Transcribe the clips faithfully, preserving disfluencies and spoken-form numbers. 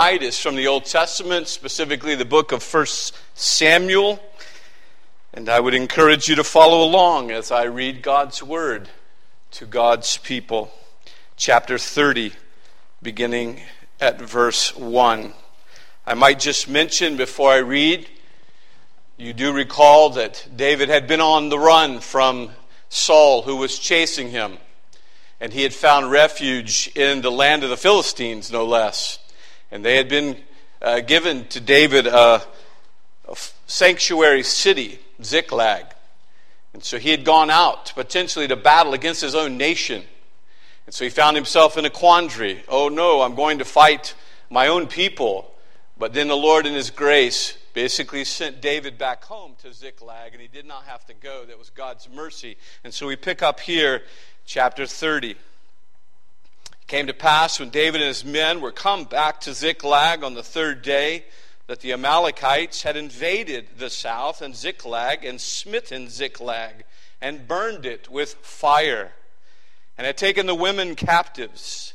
tonight is from the Old Testament, specifically the book of First Samuel. And I would encourage you to follow along as I read God's word to God's people. Chapter thirty, beginning at verse one. I might just mention before I read, you do recall that David had been on the run from Saul, who was chasing him. And he had found refuge in the land of the Philistines, no less. And they had been uh, given to David a, a sanctuary city, Ziklag. And so he had gone out potentially to battle against his own nation. And so he found himself in a quandary. Oh no, I'm going to fight my own people. But then the Lord in his grace basically sent David back home to Ziklag, and he did not have to go. That was God's mercy. And so we pick up here, chapter thirty. It came to pass when David and his men were come back to Ziklag on the third day that the Amalekites had invaded the south and Ziklag and smitten Ziklag and burned it with fire and had taken the women captives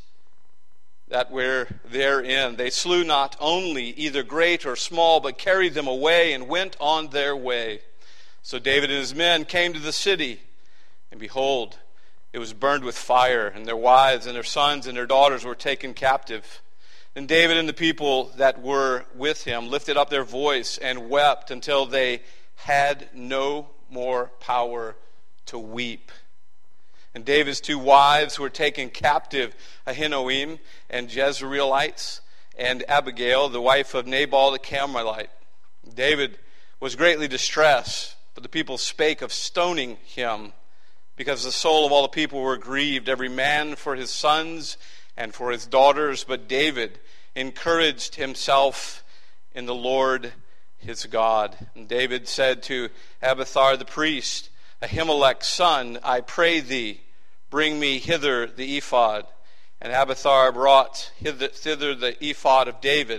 that were therein. They slew not only either great or small, but carried them away and went on their way. So David and his men came to the city, and behold, it was burned with fire, and their wives and their sons and their daughters were taken captive. Then David and the people that were with him lifted up their voice and wept until they had no more power to weep. And David's two wives were taken captive, Ahinoam and Jezreelites, and Abigail, the wife of Nabal the Carmelite. David was greatly distressed, but the people spake of stoning him, because the soul of all the people were grieved, every man for his sons and for his daughters. But David encouraged himself in the Lord his God. And David said to Abiathar the priest, Ahimelech's son, I pray thee, bring me hither the ephod. And Abiathar brought hither, thither the ephod of David.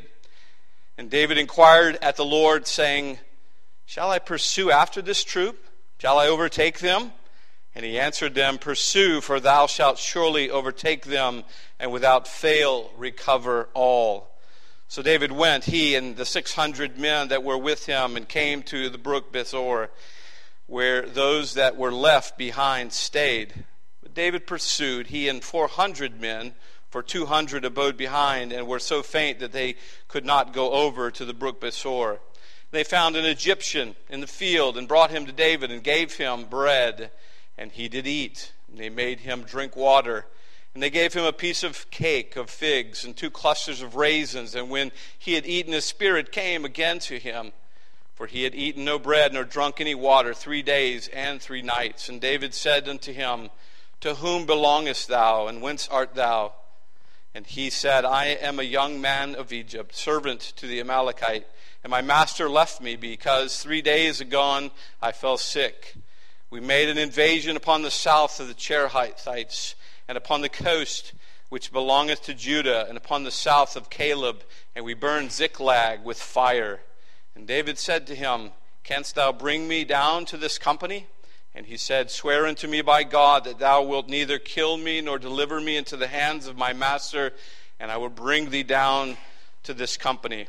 And David inquired at the Lord, saying, Shall I pursue after this troop? Shall I overtake them? And he answered them, Pursue, for thou shalt surely overtake them, and without fail recover all. So David went, he and the six hundred men that were with him, and came to the brook Besor, where those that were left behind stayed. But David pursued, he and four hundred men, for two hundred abode behind, and were so faint that they could not go over to the brook Besor. They found an Egyptian in the field, and brought him to David, and gave him bread. And he did eat, and they made him drink water. And they gave him a piece of cake of figs and two clusters of raisins. And when he had eaten, his spirit came again to him. For he had eaten no bread nor drunk any water three days and three nights. And David said unto him, To whom belongest thou, and whence art thou? And he said, I am a young man of Egypt, servant to the Amalekite. And my master left me, because three days agone I fell sick. We made an invasion upon the south of the Cherethites, and upon the coast which belongeth to Judah, and upon the south of Caleb, and we burned Ziklag with fire. And David said to him, Canst thou bring me down to this company? And he said, Swear unto me by God that thou wilt neither kill me nor deliver me into the hands of my master, and I will bring thee down to this company.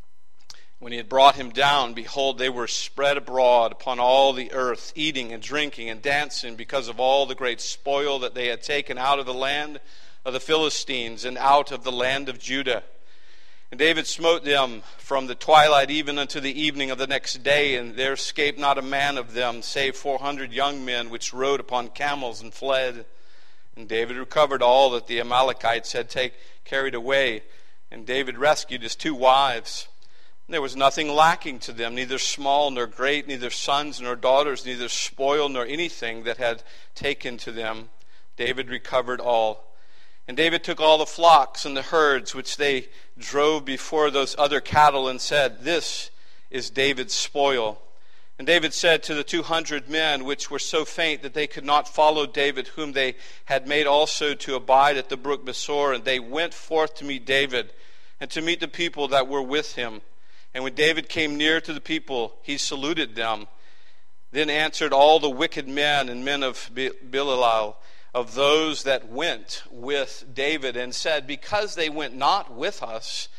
When he had brought him down, behold, they were spread abroad upon all the earth, eating and drinking and dancing, because of all the great spoil that they had taken out of the land of the Philistines and out of the land of Judah. And David smote them from the twilight even unto the evening of the next day, and there escaped not a man of them, save four hundred young men, which rode upon camels and fled. And David recovered all that the Amalekites had take, carried away, and David rescued his two wives. There was nothing lacking to them, neither small nor great, neither sons nor daughters, neither spoil nor anything that had taken to them. David recovered all. And David took all the flocks and the herds which they drove before those other cattle, and said, This is David's spoil. And David said to the two hundred men, which were so faint that they could not follow David, whom they had made also to abide at the brook Besor, and they went forth to meet David, and to meet the people that were with him. And when David came near to the people, he saluted them. Then answered all the wicked men and men of Belial, of those that went with David, and said, Because they went not with us,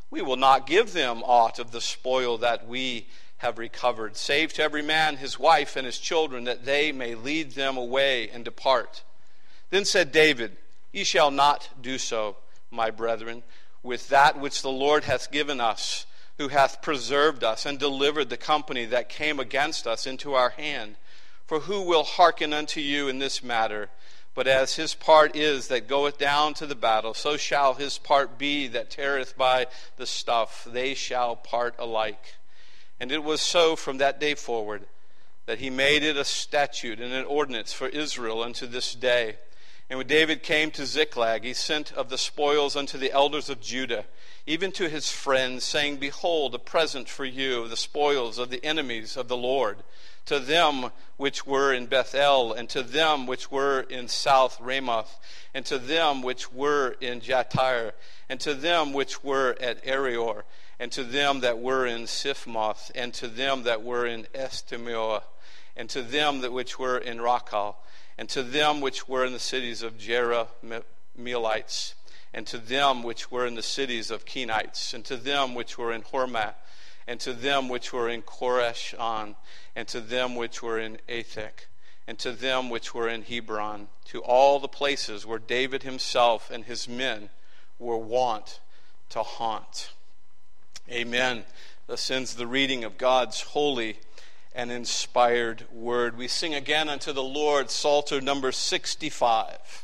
we will not give them aught of the spoil that we have recovered, save to every man his wife and his children, that they may lead them away and depart. Then said David, Ye shall not do so, my brethren, with that which the Lord hath given us, who hath preserved us and delivered the company that came against us into our hand. For who will hearken unto you in this matter? But as his part is that goeth down to the battle, so shall his part be that tarrieth by the stuff. They shall part alike. And it was so from that day forward, that he made it a statute and an ordinance for Israel unto this day. And when David came to Ziklag, he sent of the spoils unto the elders of Judah, even to his friends, saying, Behold, a present for you, the spoils of the enemies of the Lord, to them which were in Bethel, and to them which were in South Ramoth, and to them which were in Jatir, and to them which were at Arior, and to them that were in Siphmoth, and to them that were in Eshtemoa, and to them that which were in Rakal, and to them which were in the cities of Jerahmeelites, and to them which were in the cities of Kenites, and to them which were in Hormah, and to them which were in Koreshon, and to them which were in Athek, and to them which were in Hebron, to all the places where David himself and his men were wont to haunt. Amen. Thus ends the reading of God's holy and inspired word. We sing again unto the Lord, Psalter number sixty-five.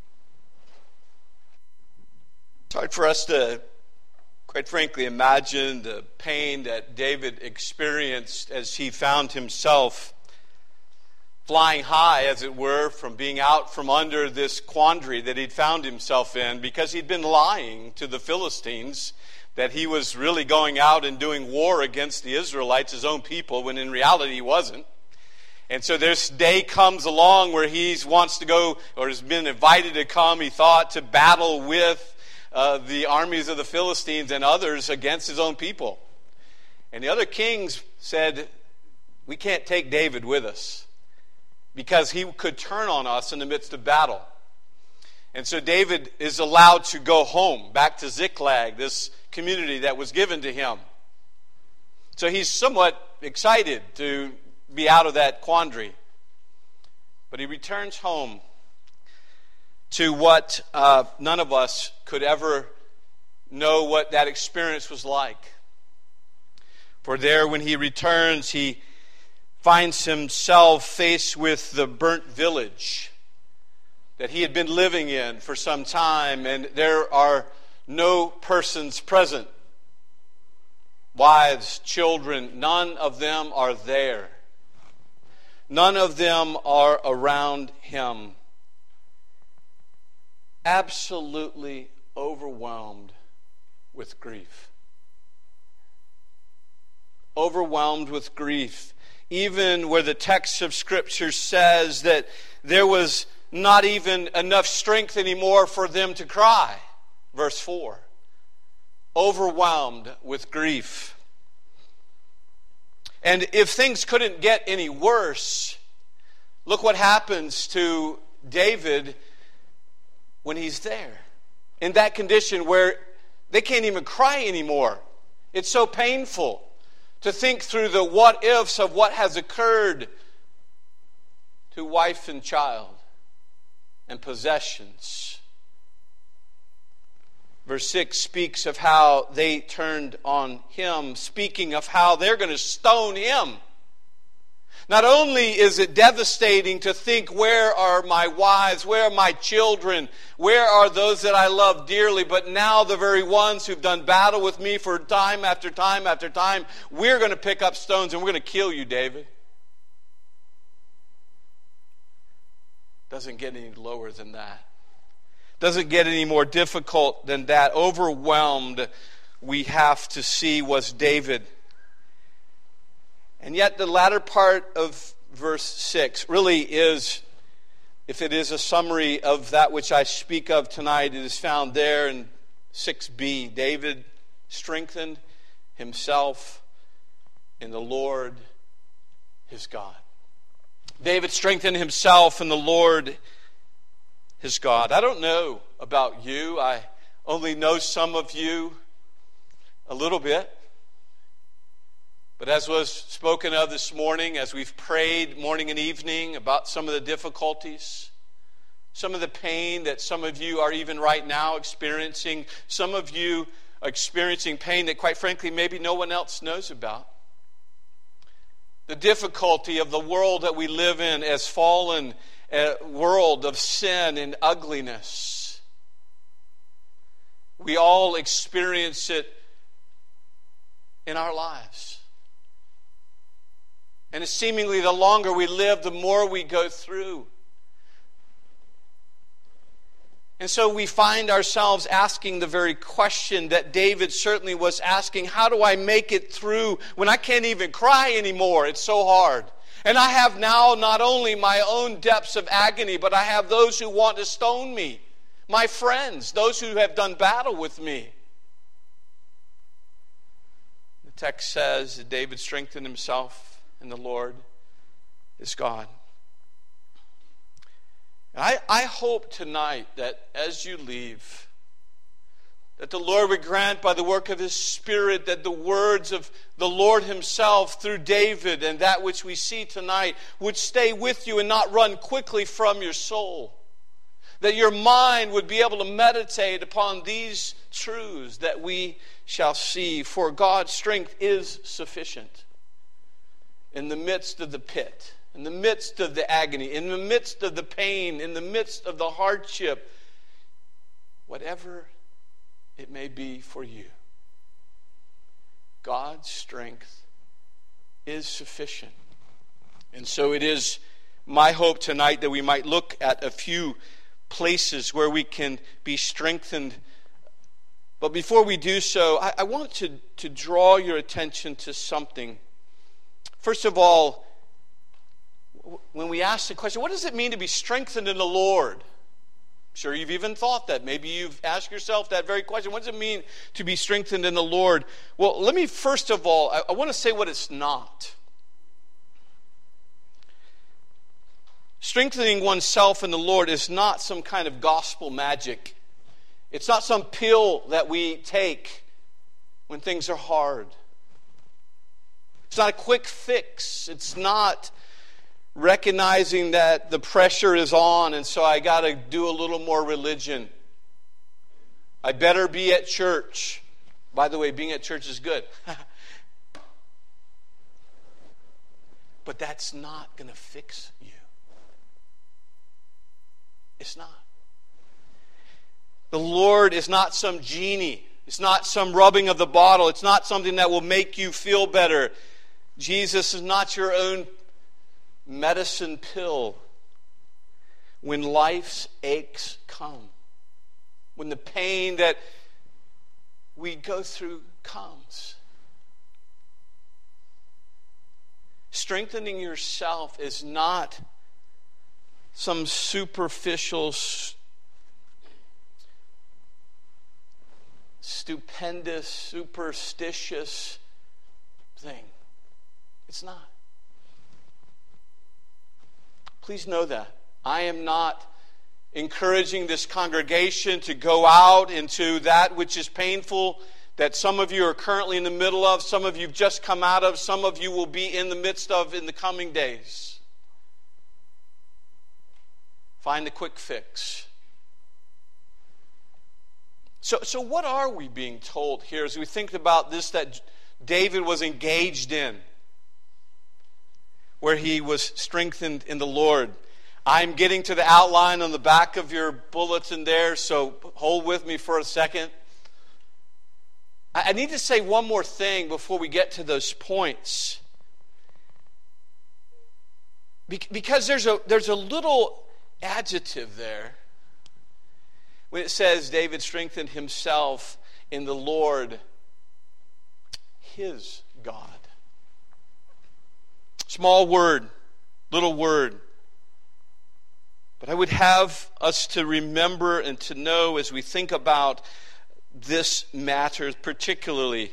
It's hard for us to, quite frankly, imagine the pain that David experienced as he found himself flying high, as it were, from being out from under this quandary that he'd found himself in, because he'd been lying to the Philistines that he was really going out and doing war against the Israelites, his own people, when in reality he wasn't. And so this day comes along where he wants to go, or has been invited to come, he thought, to battle with uh, the armies of the Philistines and others against his own people. And the other kings said, we can't take David with us, because he could turn on us in the midst of battle. And so David is allowed to go home, back to Ziklag, this community that was given to him. So he's somewhat excited to be out of that quandary. But he returns home to what uh, none of us could ever know what that experience was like. For there, when he returns, he finds himself faced with the burnt village that he had been living in for some time, and there are no persons present. Wives, children, none of them are there. None of them are around him. Absolutely overwhelmed with grief. Overwhelmed with grief. Even where the text of Scripture says that there was not even enough strength anymore for them to cry. Verse four. Overwhelmed with grief. And if things couldn't get any worse, look what happens to David when he's there. In that condition where they can't even cry anymore. It's so painful to think through the what ifs of what has occurred to wife and child and possessions. Verse six speaks of how they turned on him, speaking of how they're going to stone him. Not only is it devastating to think, where are my wives, where are my children, where are those that I love dearly, but now the very ones who've done battle with me for time after time after time, we're going to pick up stones and we're going to kill you, David. Doesn't get any lower than that. Doesn't get any more difficult than that. Overwhelmed, we have to see, was David. And yet the latter part of verse six really is, if it is a summary of that which I speak of tonight, it is found there in six b. David strengthened himself in the Lord his God. David strengthened himself in the Lord his God. I don't know about you. I only know some of you. a little bit. But as was spoken of this morning, as we've prayed morning and evening about some of the difficulties, some of the pain that some of you are even right now experiencing, some of you are experiencing pain that quite frankly maybe no one else knows about. The difficulty of the world that we live in as fallen a world of sin and ugliness. We all experience it in our lives. And it's seemingly the longer we live, the more we go through. And so we find ourselves asking the very question that David certainly was asking: how do I make it through when I can't even cry anymore? It's so hard. And I have now not only my own depths of agony, but I have those who want to stone me, my friends, those who have done battle with me. The text says that David strengthened himself in the Lord is God. I, I hope tonight that as you leave, that the Lord would grant by the work of His Spirit that the words of the Lord Himself through David and that which we see tonight would stay with you and not run quickly from your soul. That your mind would be able to meditate upon these truths that we shall see. For God's strength is sufficient in the midst of the pit, in the midst of the agony, in the midst of the pain, in the midst of the hardship, whatever it may be for you. God's strength is sufficient. And so it is my hope tonight that we might look at a few places where we can be strengthened. But before we do so, I, I want to, to draw your attention to something. First of all, when we ask the question, what does it mean to be strengthened in the Lord? I'm sure you've even thought that. Maybe you've asked yourself that very question. What does it mean to be strengthened in the Lord? Well, let me first of all, I, I want to say what it's not. Strengthening oneself in the Lord is not some kind of gospel magic. It's not some pill that we take when things are hard. It's not a quick fix. It's not recognizing that the pressure is on and so I got to do a little more religion. I better be at church. By the way, being at church is good. But that's not going to fix you. It's not. The Lord is not some genie. It's not some rubbing of the bottle. It's not something that will make you feel better. Jesus is not your own medicine pill. When life's aches come, when the pain that we go through comes, strengthening yourself is not some superficial, stupendous, superstitious thing. It's not. Please know that. I am not encouraging this congregation to go out into that which is painful that some of you are currently in the middle of, some of you have just come out of, some of you will be in the midst of in the coming days. Find the quick fix. So, so what are we being told here as we think about this that David was engaged in, where he was strengthened in the Lord? I'm getting to the outline on the back of your bulletin there, so hold with me for a second. I need to say one more thing before we get to those points. Because there's a, there's a little adjective there when it says David strengthened himself in the Lord, his God. Small word, little word. But I would have us to remember and to know as we think about this matter particularly,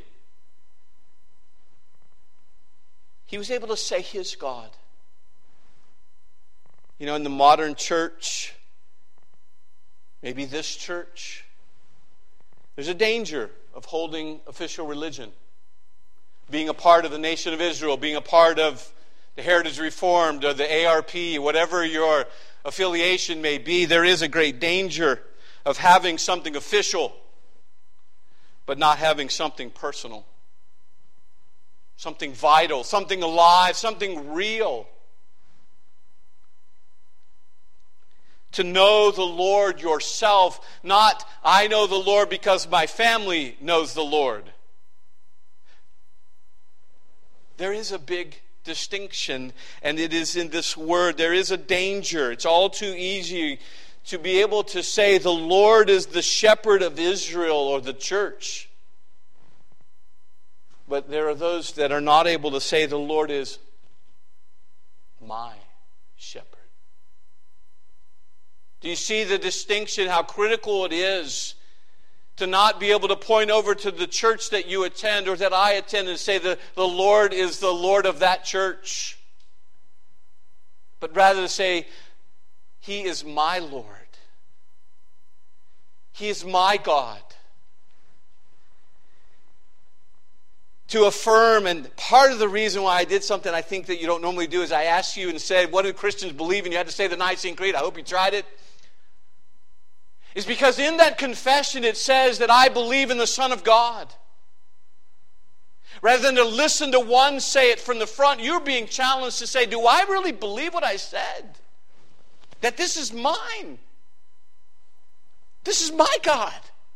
he was able to say his God. You know, in the modern church, maybe this church, there's a danger of holding official religion, being a part of the nation of Israel, being a part of the Heritage Reformed or the A R P, whatever your affiliation may be, there is a great danger of having something official, but not having something personal, something vital, something alive, something real. To know the Lord yourself, not I know the Lord because my family knows the Lord. There is a big distinction, and it is in this word. There is a danger. It's all too easy to be able to say the Lord is the shepherd of Israel or the church. But there are those that are not able to say the Lord is my shepherd. Do you see the distinction, how critical it is to not be able to point over to the church that you attend or that I attend and say the, the Lord is the Lord of that church, but rather to say, He is my Lord. He is my God. To affirm, and part of the reason why I did something I think that you don't normally do is I asked you and said, what do Christians believe? And you had to say the Nicene Creed. I hope you tried it. Is because in that confession it says that I believe in the Son of God. Rather than to listen to one say it from the front, you're being challenged to say, do I really believe what I said? That this is mine. This is my God.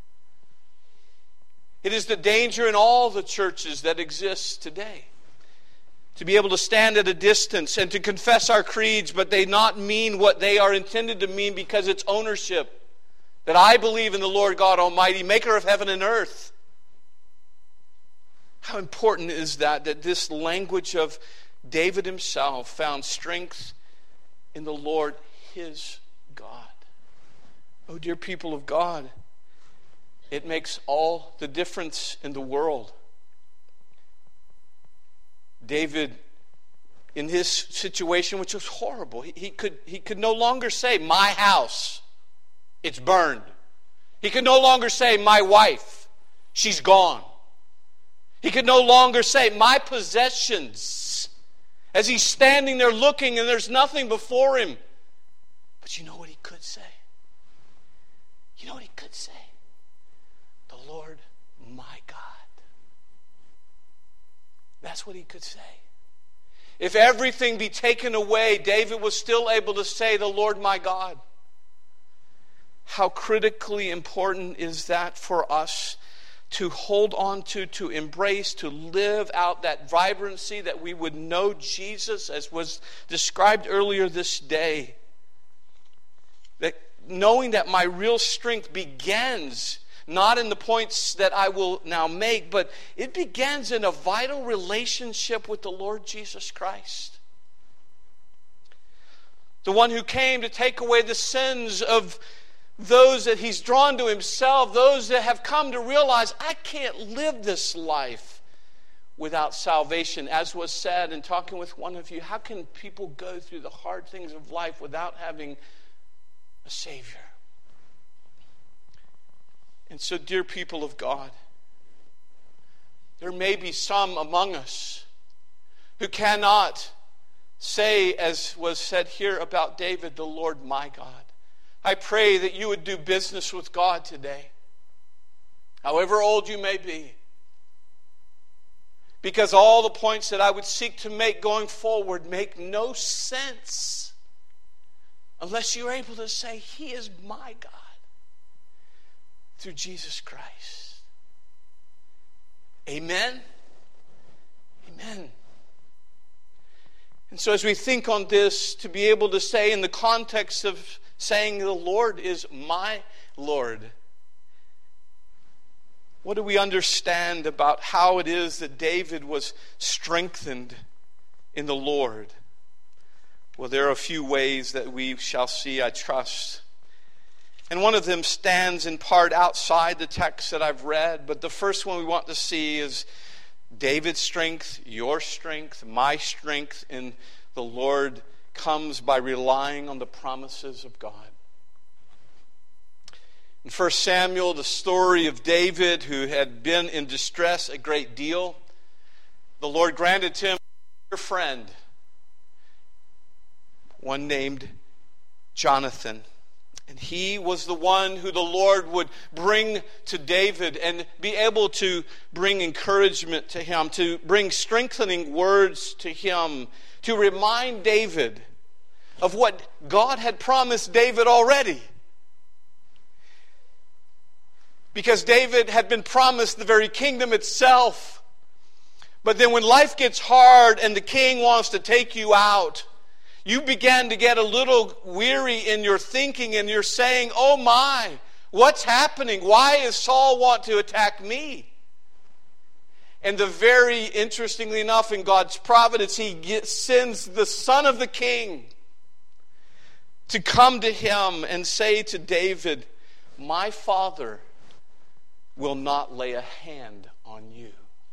It is the danger in all the churches that exist today. To be able to stand at a distance and to confess our creeds, but they not mean what they are intended to mean because it's ownership. That I believe in the Lord God Almighty, maker of heaven and earth. How important is that, that this language of David himself found strength in the Lord, his God. Oh, dear people of God, it makes all the difference in the world. David, in his situation, which was horrible, he, he could, he could no longer say, my house, it's burned. He could no longer say, my wife, she's gone. He could no longer say, my possessions, as he's standing there looking and there's nothing before him. But you know what he could say? You know what he could say? The Lord, my God. That's what he could say. If everything be taken away, David was still able to say, the Lord, my God. How critically important is that for us to hold on to, to embrace, to live out that vibrancy that we would know Jesus as was described earlier this day. That knowing that my real strength begins not in the points that I will now make, but it begins in a vital relationship with the Lord Jesus Christ. The one who came to take away the sins of those that He's drawn to Himself, those that have come to realize, I can't live this life without salvation. As was said in talking with one of you, how can people go through the hard things of life without having a Savior? And so, dear people of God, there may be some among us who cannot say, as was said here about David, the Lord my God. I pray that you would do business with God today, however old you may be. Because all the points that I would seek to make going forward make no sense unless you're able to say, He is my God through Jesus Christ. Amen? Amen. And so as we think on this, to be able to say in the context of saying the Lord is my Lord, what do we understand about how it is that David was strengthened in the Lord? Well, there are a few ways that we shall see, I trust. And one of them stands in part outside the text that I've read, but the first one we want to see is David's strength, your strength, my strength in the Lord comes by relying on the promises of God. In First Samuel, the story of David, who had been in distress a great deal, the Lord granted him a friend, one named Jonathan. And he was the one who the Lord would bring to David and be able to bring encouragement to him, to bring strengthening words to him, to remind David of what God had promised David already. Because David had been promised the very kingdom itself. But then when life gets hard and the king wants to take you out, you began to get a little weary in your thinking, and you're saying, oh my, what's happening? Why does Saul want to attack me? And the very interestingly enough, in God's providence, he gets, sends the son of the king to come to him and say to David, my father will not lay a hand on you.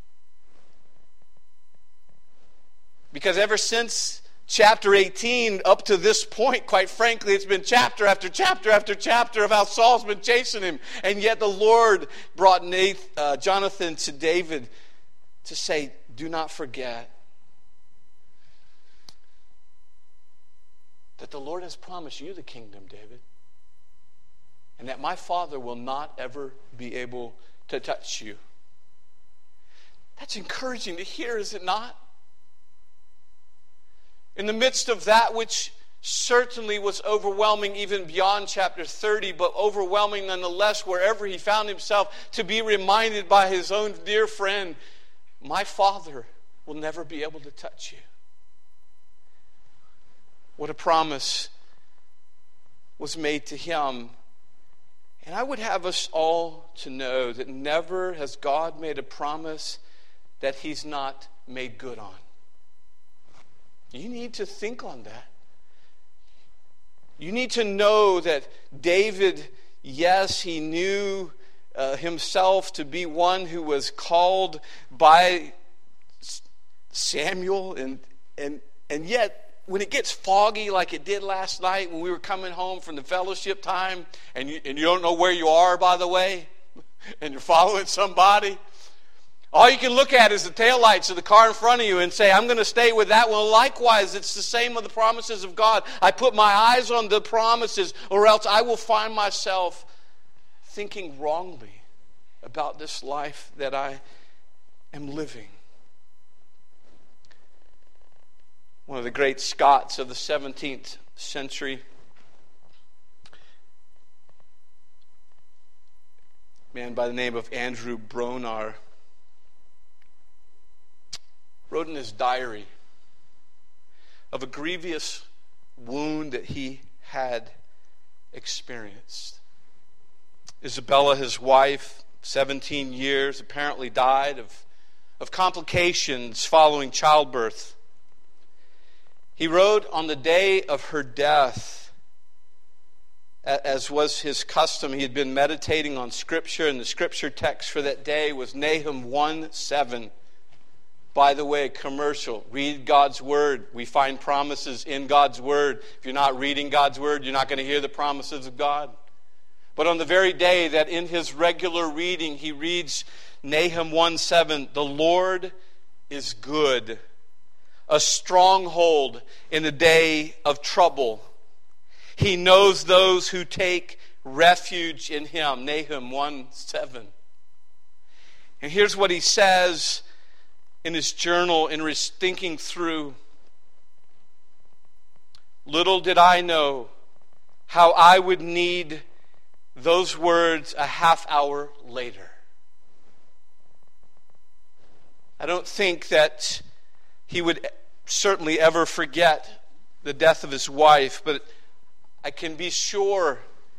Because ever since chapter eighteen, up to this point, quite frankly, it's been chapter after chapter after chapter of how Saul's been chasing him. And yet the Lord brought Nathan, uh, Jonathan to David to say, do not forget that the Lord has promised you the kingdom, David. And that my father will not ever be able to touch you. That's encouraging to hear, is it not? In the midst of that which certainly was overwhelming even beyond chapter thirty, but overwhelming nonetheless wherever he found himself, to be reminded by his own dear friend, my father will never be able to touch you. What a promise was made to him. And I would have us all to know that never has God made a promise that he's not made good on. You need to think on that. You need to know that David, yes, he knew uh, himself to be one who was called by Samuel, and and and yet when it gets foggy like it did last night when we were coming home from the fellowship time, and you, and you don't know where you are, by the way, and you're following somebody, all you can look at is the taillights of the car in front of you and say, I'm going to stay with that one. Likewise, it's the same with the promises of God. I put my eyes on the promises, or else I will find myself thinking wrongly about this life that I am living. One of the great Scots of the seventeenth century, a man by the name of Andrew Bonar, wrote in his diary of a grievous wound that he had experienced. Isabella, his wife, seventeen years, apparently died of, of complications following childbirth. He wrote on the day of her death, as was his custom, he had been meditating on Scripture, and the Scripture text for that day was Nahum one seven. By the way, commercial. Read God's Word. We find promises in God's Word. If you're not reading God's Word, you're not going to hear the promises of God. But on the very day that in his regular reading, he reads Nahum one seven, the Lord is good, a stronghold in the day of trouble. He knows those who take refuge in him. Nahum one seven. And here's what he says in his journal, in his thinking through. Little did I know how I would need those words a half hour later. I don't think that he would certainly ever forget the death of his wife, but I can be sure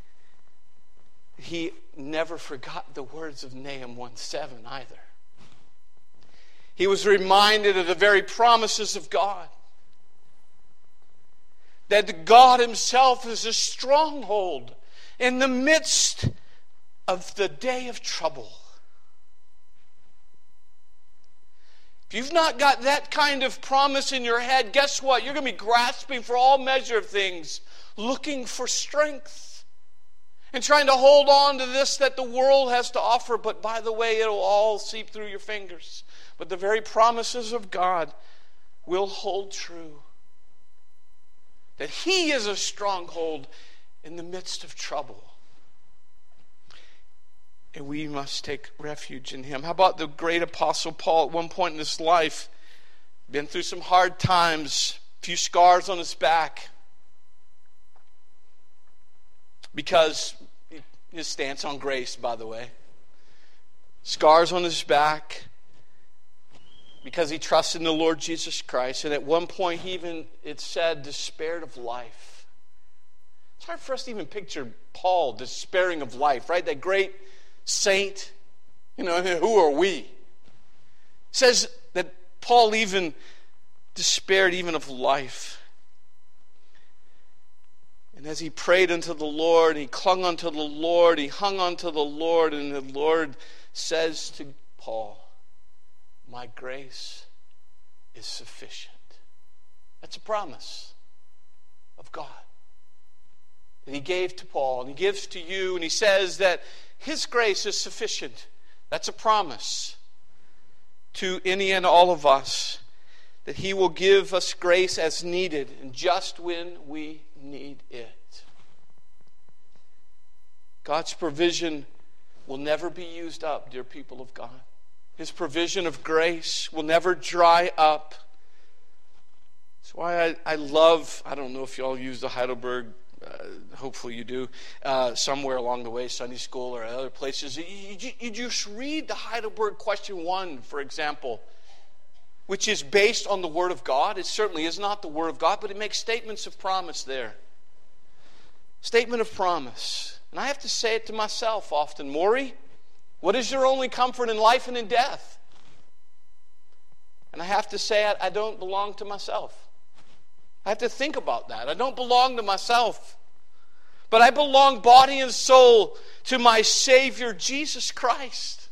he never forgot the words of Nahum one seven either. He was reminded of the very promises of God. That God himself is a stronghold in the midst of the day of trouble. If you've not got that kind of promise in your head, guess what? You're going to be grasping for all measure of things, looking for strength. and trying to hold on to this that the world has to offer, but by the way, it'll all seep through your fingers. But the very promises of God will hold true. That He is a stronghold in the midst of trouble. And we must take refuge in Him. How about the great Apostle Paul? At one point in his life, been through some hard times, a few scars on his back, because his stance on grace, by the way. Scars on his back because he trusted in the Lord Jesus Christ. And at one point, he even, it said, despaired of life. It's hard for us to even picture Paul despairing of life, right? That great saint. You know, who are we? It says that Paul even despaired even of life. And as he prayed unto the Lord, he clung unto the Lord, he hung unto the Lord, and the Lord says to Paul, my grace is sufficient. That's a promise of God that He gave to Paul, and He gives to you, and He says that His grace is sufficient. That's a promise to any and all of us, that He will give us grace as needed and just when we need it. God's provision will never be used up, dear people of God. His provision of grace will never dry up. That's why I, I love, I don't know if you all use the Heidelberg, uh, hopefully you do, uh, somewhere along the way, Sunday school or other places. You, you, you just read the Heidelberg question one, for example, which is based on the Word of God. It certainly is not the Word of God, but it makes statements of promise there. Statement of promise. And I have to say it to myself often. Maury, what is your only comfort in life and in death? And I have to say I, I don't belong to myself. I have to think about that. I don't belong to myself. But I belong body and soul to my Savior, Jesus Christ.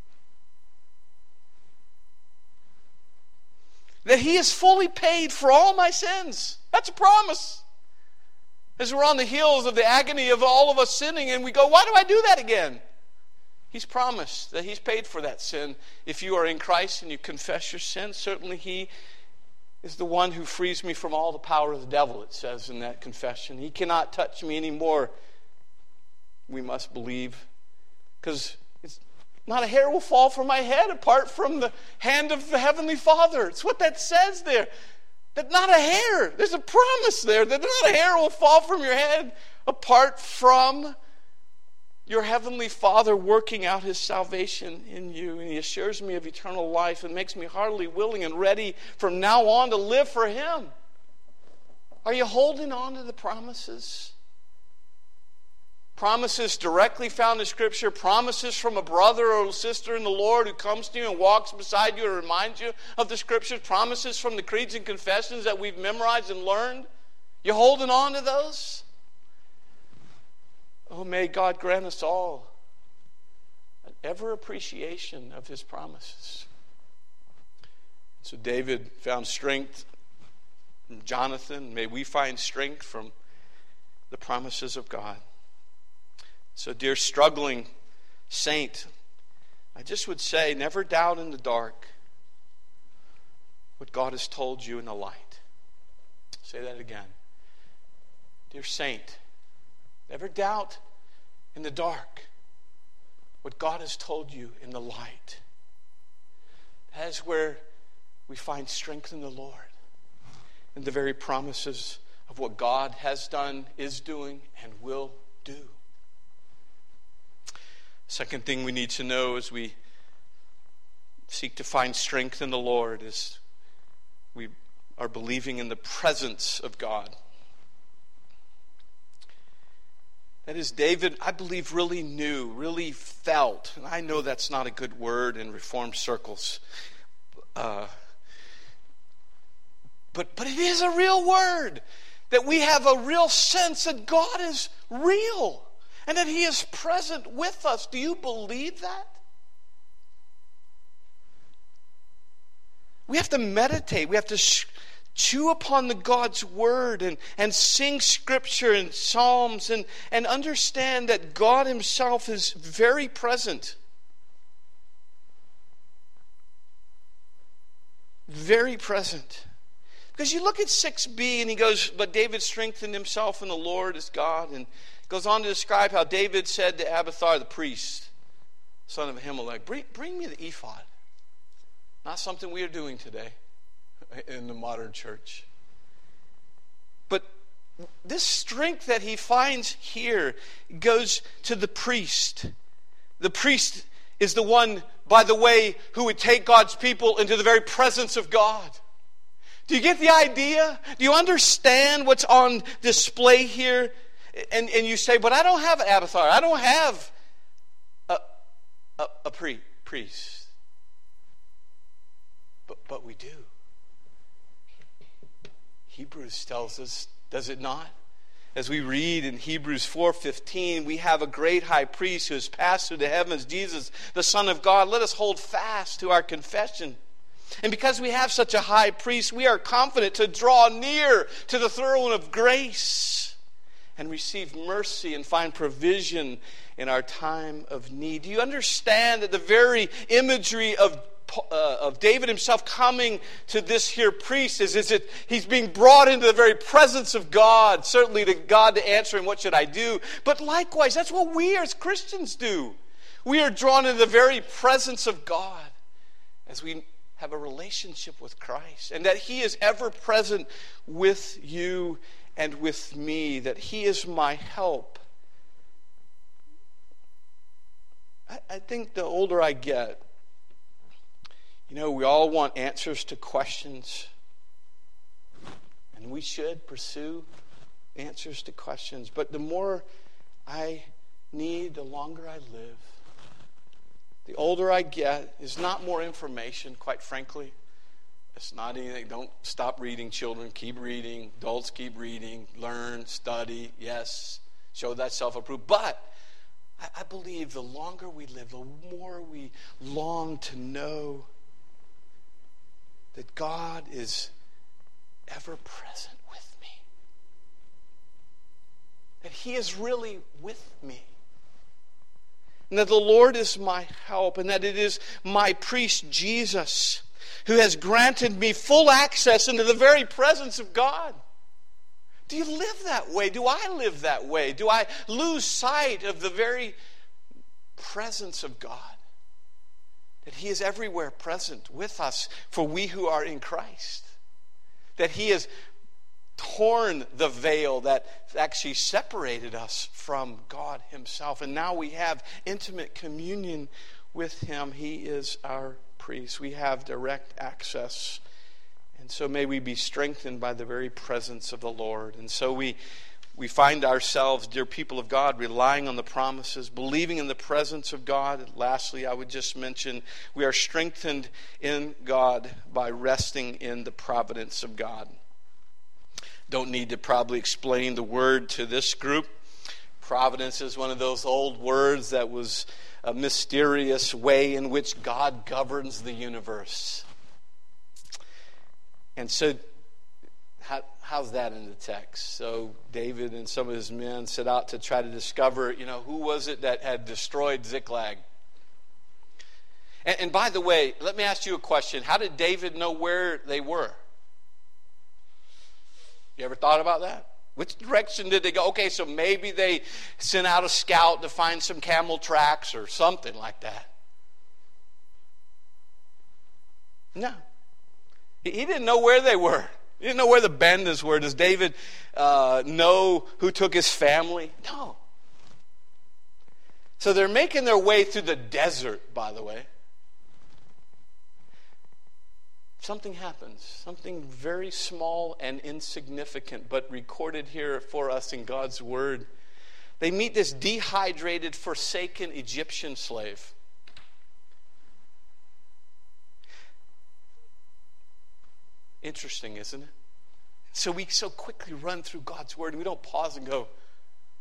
That He has fully paid for all my sins. That's a promise. As we're on the heels of the agony of all of us sinning, and we go, why do I do that again? He's promised that He's paid for that sin. If you are in Christ and you confess your sin, certainly He is the one who frees me from all the power of the devil, it says in that confession. He cannot touch me anymore. We must believe. Because it's not a hair will fall from my head apart from the hand of the Heavenly Father. It's what that says there. That not a hair. There's a promise there that not a hair will fall from your head apart from your Heavenly Father working out His salvation in you. And He assures me of eternal life and makes me heartily willing and ready from now on to live for Him. Are you holding on to the promises? Promises directly found in Scripture, promises from a brother or sister in the Lord who comes to you and walks beside you and reminds you of the Scriptures, promises from the creeds and confessions that we've memorized and learned. You holding on to those? Oh, may God grant us all an ever appreciation of His promises. So David found strength from Jonathan. May we find strength from the promises of God. So, dear struggling saint, I just would say, never doubt in the dark what God has told you in the light. Say that again. Dear saint, never doubt in the dark what God has told you in the light. That is where we find strength in the Lord, in the very promises of what God has done, is doing, and will do. Second thing we need to know as we seek to find strength in the Lord is we are believing in the presence of God. That is, David, I believe, really knew, really felt, and I know that's not a good word in Reformed circles, uh, but, but it is a real word, that we have a real sense that God is real. And that He is present with us. Do you believe that? We have to meditate. We have to sh- chew upon the God's word and, and sing scripture and psalms and, and understand that God himself is very present. Very present. Because you look at six b and he goes, but David strengthened himself in the Lord as God, and goes on to describe how David said to Abiathar the priest, son of Ahimelech, bring, bring me the ephod. Not something we are doing today in the modern church. But this strength that he finds here goes to the priest. The priest is the one, by the way, who would take God's people into the very presence of God. Do you get the idea? Do you understand what's on display here? And, and you say, but I don't have Abiathar. I don't have a, a, a pre, priest. But, but we do. Hebrews tells us, does it not? As we read in Hebrews four fifteen, we have a great high priest who has passed through the heavens, Jesus, the Son of God. Let us hold fast to our confession. And because we have such a high priest, we are confident to draw near to the throne of grace and receive mercy and find provision in our time of need. Do you understand that the very imagery of uh, of David himself coming to this here priest is, is it he's being brought into the very presence of God, certainly to God to answer him, what should I do? But likewise, that's what we as Christians do. We are drawn into the very presence of God as we have a relationship with Christ, and that he is ever present with you and with me, that he is my help. I, I think the older I get, you know, we all want answers to questions, and we should pursue answers to questions, but the more I need, the longer I live. The older I get is not more information, quite frankly. It's not anything. Don't stop reading, children. Keep reading. Adults, keep reading. Learn, study. Yes, show that self-approval. But I, I believe the longer we live, the more we long to know that God is ever present with me. That he is really with me. And that the Lord is my help, and that it is my priest Jesus who has granted me full access into the very presence of God. Do you live that way? Do I live that way? Do I lose sight of the very presence of God? That he is everywhere present with us for we who are in Christ. That he has torn the veil that actually separated us from God himself. And now we have intimate communion with him. He is our priest. We have direct access. And so may we be strengthened by the very presence of the Lord. And so we we find ourselves, dear people of God, relying on the promises, believing in the presence of God. And lastly, I would just mention we are strengthened in God by resting in the providence of God. Don't need to probably explain the word to this group. Providence is one of those old words that was a mysterious way in which God governs the universe. And so, how, how's that in the text? So David and some of his men set out to try to discover, you know, who was it that had destroyed Ziklag? And, and by the way, let me ask you a question. How did David know where they were? You ever thought about that? Which direction did they go? Okay, so maybe they sent out a scout to find some camel tracks or something like that. No. He didn't know where they were. He didn't know where the bandits were. Does David uh, know who took his family? No. So they're making their way through the desert, by the way. Something happens, something very small and insignificant, but recorded here for us in God's Word. They meet this dehydrated, forsaken Egyptian slave. Interesting, isn't it? So we so quickly run through God's Word, and we don't pause and go,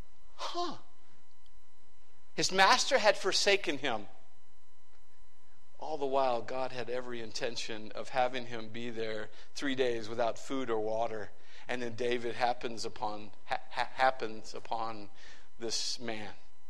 huh. His master had forsaken him. All the while, God had every intention of having him be there three days without food or water. And then David happens upon ha- ha- happens upon this man.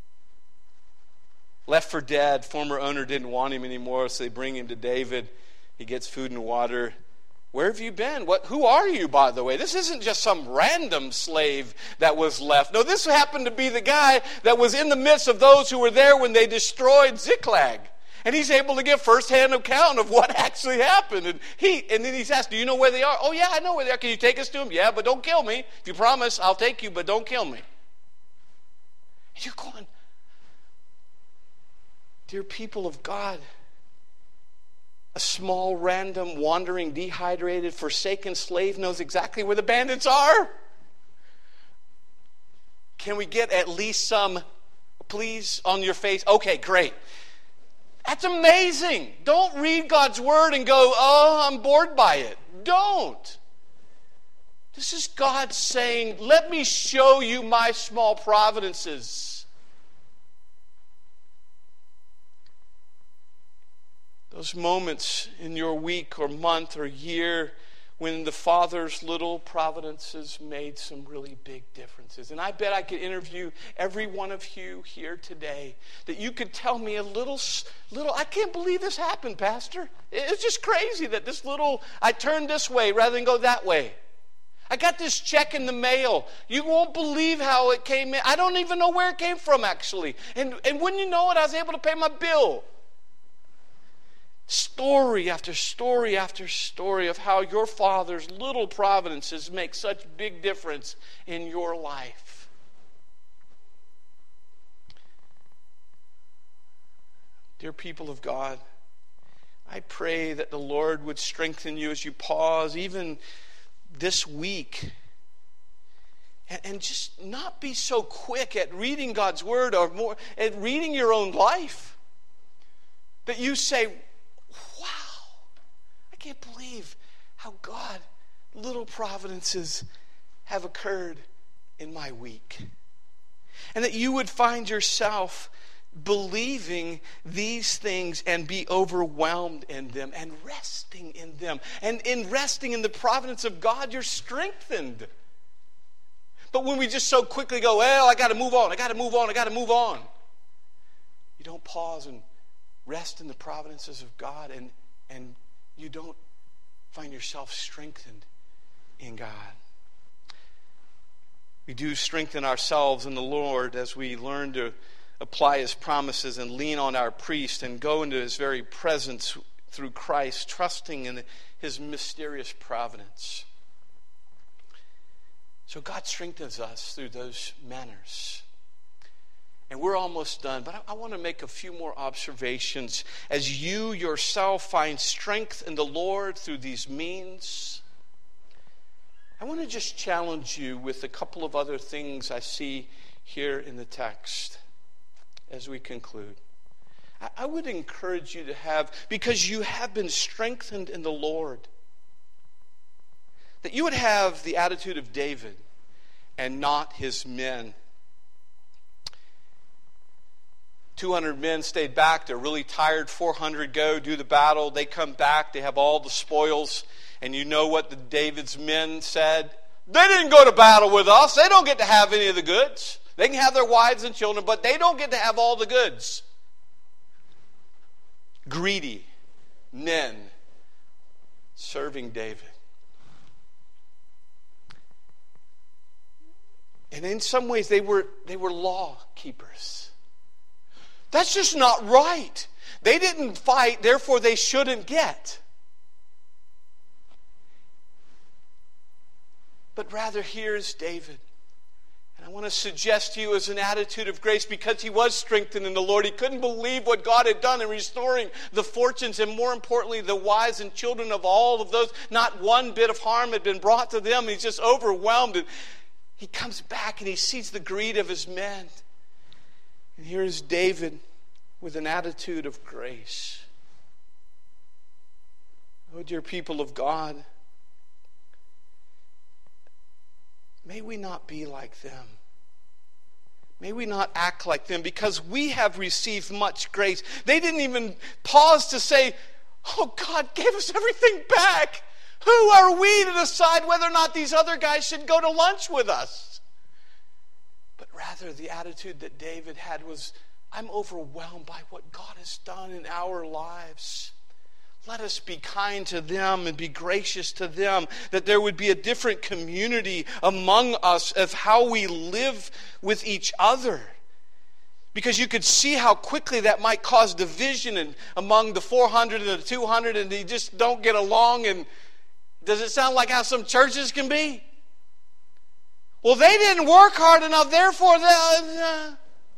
Left for dead, former owner didn't want him anymore, so they bring him to David. He gets food and water. Where have you been? What? Who are you, by the way? This isn't just some random slave that was left. No, this happened to be the guy that was in the midst of those who were there when they destroyed Ziklag. And he's able to give first-hand account of what actually happened. And he, and then he's asked, do you know where they are? Oh, yeah, I know where they are. Can you take us to them? Yeah, but don't kill me. If you promise, I'll take you, but don't kill me. And you're going, dear people of God, a small, random, wandering, dehydrated, forsaken slave knows exactly where the bandits are. Can we get at least some, please, on your face? Okay, great. That's amazing. Don't read God's word and go, oh, I'm bored by it. Don't. This is God saying, let me show you my small providences. Those moments in your week or month or year when the Father's little providences made some really big differences. And I bet I could interview every one of you here today that you could tell me a little, little, I can't believe this happened, Pastor. It's just crazy that this little, I turned this way rather than go that way. I got this check in the mail. You won't believe how it came in. I don't even know where it came from, actually. And, and wouldn't you know it, I was able to pay my bill. Story after story after story of how your Father's little providences make such big difference in your life. Dear people of God, I pray that the Lord would strengthen you as you pause, even this week, and, and just not be so quick at reading God's Word or more at reading your own life that you say, wow, I can't believe how God, little providences have occurred in my week. And that you would find yourself believing these things and be overwhelmed in them and resting in them. And in resting in the providence of God, you're strengthened. But when we just so quickly go, well, I got to move on, I got to move on, I got to move on. You don't pause and rest in the providences of God, and, and you don't find yourself strengthened in God. We do strengthen ourselves in the Lord as we learn to apply His promises and lean on our priest and go into His very presence through Christ, trusting in His mysterious providence. So God strengthens us through those manners. And we're almost done, but I, I want to make a few more observations as you yourself find strength in the Lord through these means. I want to just challenge you with a couple of other things I see here in the text as we conclude. I, I would encourage you to have, because you have been strengthened in the Lord, that you would have the attitude of David and not his men. two hundred men stayed back. They're really tired. four hundred go, do the battle. They come back. They have all the spoils. And you know what the David's men said? They didn't go to battle with us. They don't get to have any of the goods. They can have their wives and children, but they don't get to have all the goods. Greedy men serving David. And in some ways they were they were law keepers. That's just not right. They didn't fight, therefore they shouldn't get. But rather, here's David. And I want to suggest to you as an attitude of grace, because he was strengthened in the Lord. He couldn't believe what God had done in restoring the fortunes and, more importantly, the wives and children of all of those. Not one bit of harm had been brought to them. He's just overwhelmed. And he comes back and he sees the greed of his men. And here's David with an attitude of grace. Oh, dear people of God, may we not be like them, May we not act like them, because we have received much grace. They didn't even pause to say, oh, God gave us everything back. Who are we to decide whether or not these other guys should go to lunch with us? But rather, the attitude that David had was, I'm overwhelmed by what God has done in our lives. Let us be kind to them and be gracious to them, that there would be a different community among us of how we live with each other. Because you could see how quickly that might cause division and among the four hundred and the two hundred, and they just don't get along. And does it sound like how some churches can be? Well, they didn't work hard enough, therefore they... Uh,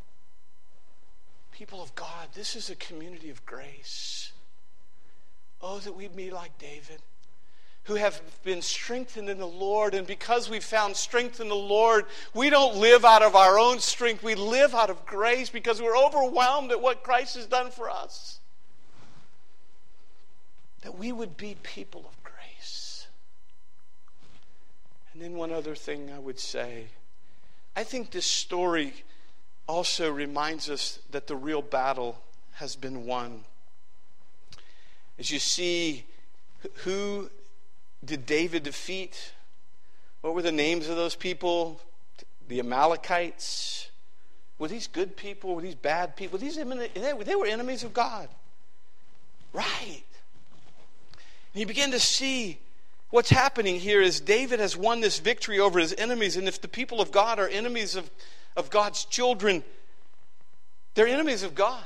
people of God, this is a community of grace. Oh, that we'd be like David, who have been strengthened in the Lord. And because we've found strength in the Lord, we don't live out of our own strength. We live out of grace because we're overwhelmed at what Christ has done for us. That we would be people of grace. And then one other thing I would say. I think this story also reminds us that the real battle has been won. As you see, who did David defeat? What were the names of those people? The Amalekites. Were these good people? Were these bad people? These they were enemies of God. Right. And you begin to see what's happening here is David has won this victory over his enemies. And if the people of God are enemies of, of God's children, they're enemies of God.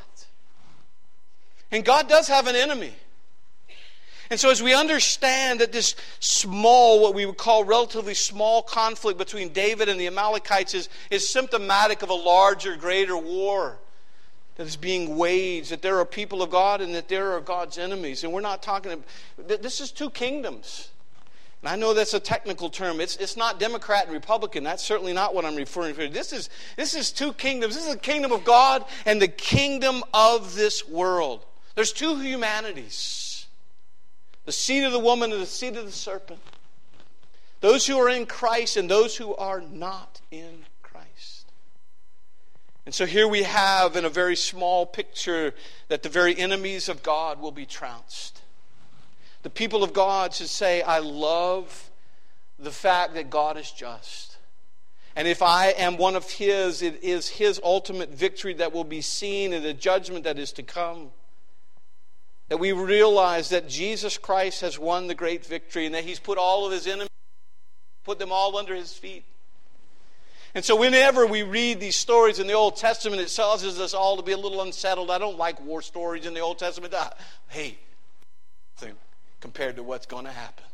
And God does have an enemy. And so as we understand that this small, what we would call relatively small conflict between David and the Amalekites is, is symptomatic of a larger, greater war that is being waged, that there are people of God and that there are God's enemies. And we're not talking, this is two kingdoms. And I know that's a technical term. It's, it's not Democrat and Republican. That's certainly not what I'm referring to. This is, this is two kingdoms. This is the kingdom of God and the kingdom of this world. There's two humanities. The seed of the woman and the seed of the serpent. Those who are in Christ and those who are not in Christ. And so here we have in a very small picture that the very enemies of God will be trounced. The people of God should say, I love the fact that God is just. And if I am one of His, it is His ultimate victory that will be seen in the judgment that is to come. That we realize that Jesus Christ has won the great victory and that He's put all of His enemies, put them all under His feet. And so whenever we read these stories in the Old Testament, it causes us all to be a little unsettled. I don't like war stories in the Old Testament. Ah, hey, nothing compared to what's going to happen.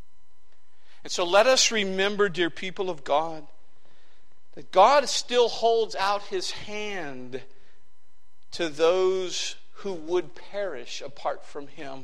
And so let us remember, dear people of God, that God still holds out His hand to those who would perish apart from Him.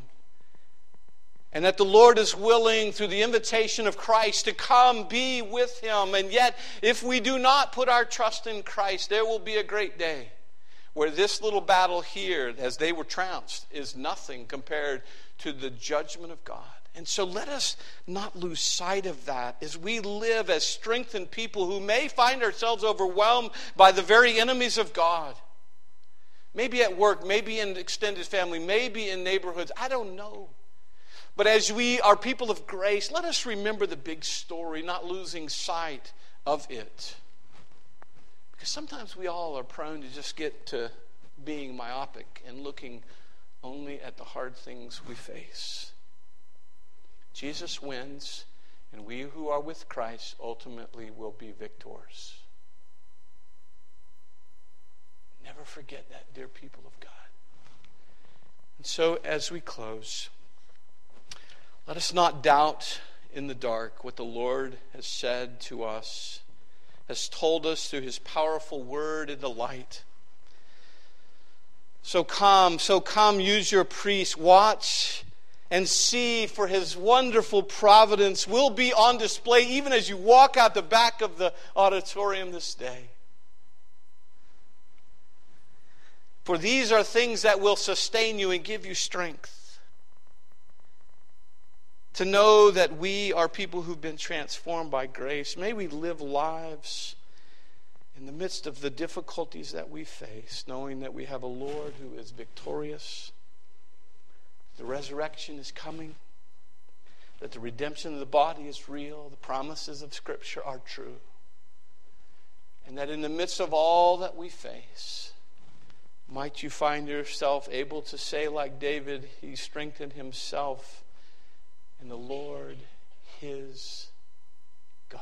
And that the Lord is willing, through the invitation of Christ, to come be with Him. And yet, if we do not put our trust in Christ, there will be a great day where this little battle here, as they were trounced, is nothing compared to the judgment of God. And so let us not lose sight of that as we live as strengthened people who may find ourselves overwhelmed by the very enemies of God. Maybe at work, maybe in extended family, maybe in neighborhoods. I don't know. But as we are people of grace, let us remember the big story, not losing sight of it. Because sometimes we all are prone to just get to being myopic and looking only at the hard things we face. Jesus wins, and we who are with Christ ultimately will be victors. Never forget that, dear people of God. And so as we close, let us not doubt in the dark what the Lord has said to us, has told us through His powerful word in the light. So come, so come, use your priest, watch and see, for His wonderful providence will be on display even as you walk out the back of the auditorium this day. For these are things that will sustain you and give you strength. To know that we are people who've been transformed by grace. May we live lives in the midst of the difficulties that we face, knowing that we have a Lord who is victorious, the resurrection is coming, that the redemption of the body is real, the promises of Scripture are true, and that in the midst of all that we face, might you find yourself able to say like David, he strengthened himself in the Lord his God.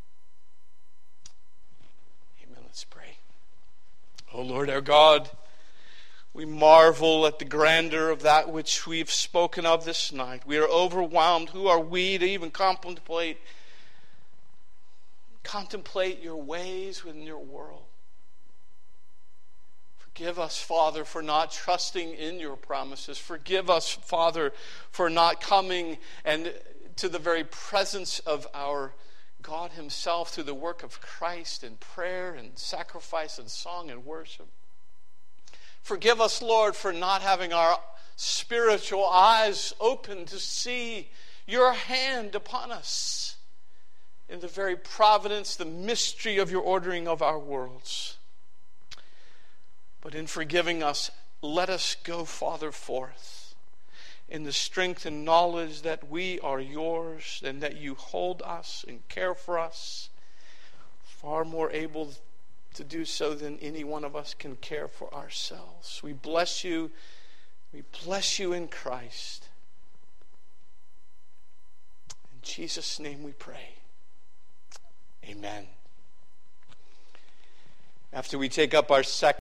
Amen. Let's pray. O Lord our God, we marvel at the grandeur of that which we've spoken of this night. We are overwhelmed. Who are we to even contemplate contemplate your ways within your world? Forgive us, Father, for not trusting in your promises. Forgive us, Father, for not coming and to the very presence of our God himself through the work of Christ in prayer and sacrifice and song and worship. Forgive us, Lord, for not having our spiritual eyes open to see your hand upon us in the very providence, the mystery of your ordering of our worlds. But in forgiving us, let us go, Father, forth in the strength and knowledge that we are yours and that you hold us and care for us, far more able to do so than any one of us can care for ourselves. We bless you. We bless you in Christ. In Jesus' name we pray. Amen. After we take up our second